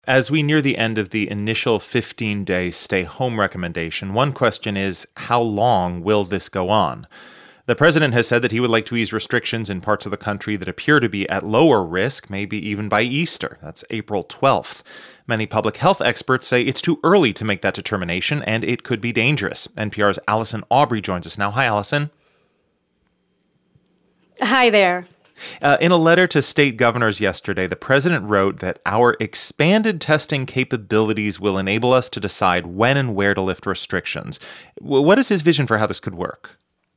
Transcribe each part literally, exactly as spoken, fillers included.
As we near the end of the initial fifteen-day stay-home recommendation, one question is, how long will this go on? The president has said that he would like to ease restrictions in parts of the country that appear to be at lower risk, maybe even by Easter. That's April twelfth. Many public health experts say it's too early to make that determination, and it could be dangerous. N P R's Allison Aubrey joins us now. Hi, Allison. Hi there. Uh, in a letter to state governors yesterday, the president wrote that our expanded testing capabilities will enable us to decide when and where to lift restrictions. What is his vision for how this could work?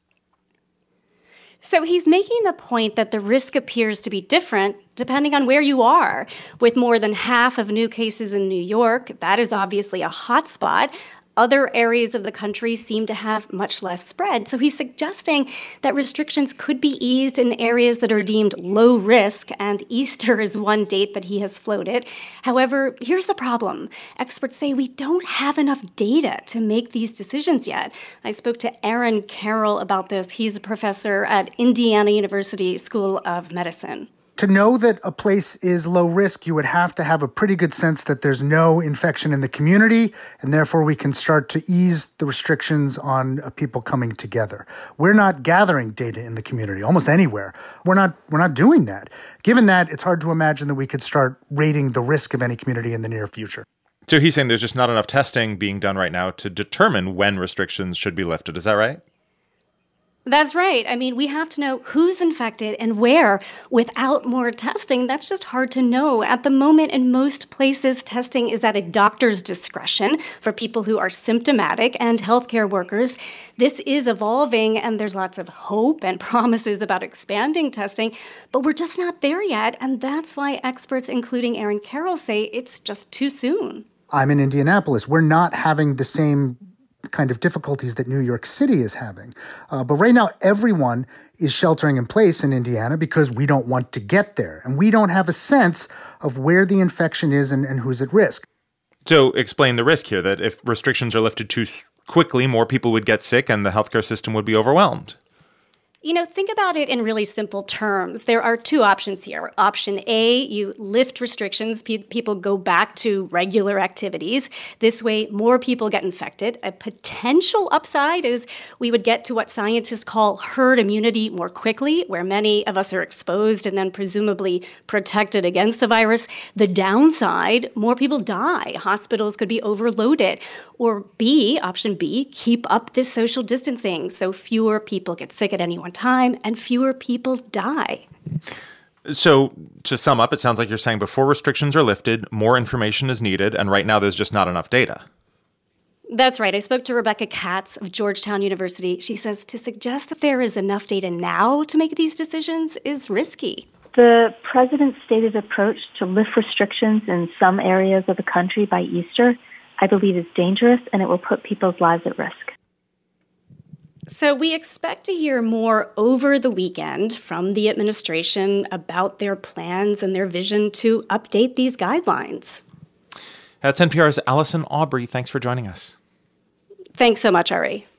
So he's making the point that the risk appears to be different depending on where you are. With more than half of new cases in New York, that is obviously a hot spot. Other areas of the country seem to have much less spread. So he's suggesting that restrictions could be eased in areas that are deemed low risk, and Easter is one date that he has floated. However, here's the problem. Experts say we don't have enough data to make these decisions yet. I spoke to Aaron Carroll about this. He's a professor at Indiana University School of Medicine. To know that a place is low risk, you would have to have a pretty good sense that there's no infection in the community, and therefore we can start to ease the restrictions on uh, people coming together. We're not gathering data in the community, almost anywhere. We're not we're not doing that. Given that, it's hard to imagine that we could start rating the risk of any community in the near future. So he's saying there's just not enough testing being done right now to determine when restrictions should be lifted. Is that right? That's right. I mean, we have to know who's infected and where. Without more testing, that's just hard to know. At the moment, in most places, testing is at a doctor's discretion for people who are symptomatic and healthcare workers. This is evolving, and there's lots of hope and promises about expanding testing, but we're just not there yet, and that's why experts, including Aaron Carroll, say it's just too soon. I'm in Indianapolis. We're not having the same kind of difficulties that New York City is having. Uh, but right now, everyone is sheltering in place in Indiana because we don't want to get there. And we don't have a sense of where the infection is and, and who's at risk. So explain the risk here, that if restrictions are lifted too quickly, more people would get sick and the healthcare system would be overwhelmed. You know, think about it in really simple terms. There are two options here. Option A, you lift restrictions. Pe- people go back to regular activities. This way, more people get infected. A potential upside is we would get to what scientists call herd immunity more quickly, where many of us are exposed and then presumably protected against the virus. The downside, more people die. Hospitals could be overloaded. Or B, option B, keep up this social distancing so fewer people get sick at any one time and fewer people die. So to sum up, it sounds like you're saying before restrictions are lifted, more information is needed, and right now there's just not enough data. That's right. I spoke to Rebecca Katz of Georgetown University. She says to suggest that there is enough data now to make these decisions is risky. The president's stated approach to lift restrictions in some areas of the country by Easter, I believe, is dangerous, and it will put people's lives at risk. So we expect to hear more over the weekend from the administration about their plans and their vision to update these guidelines. That's N P R's Allison Aubrey. Thanks for joining us. Thanks so much, Ari.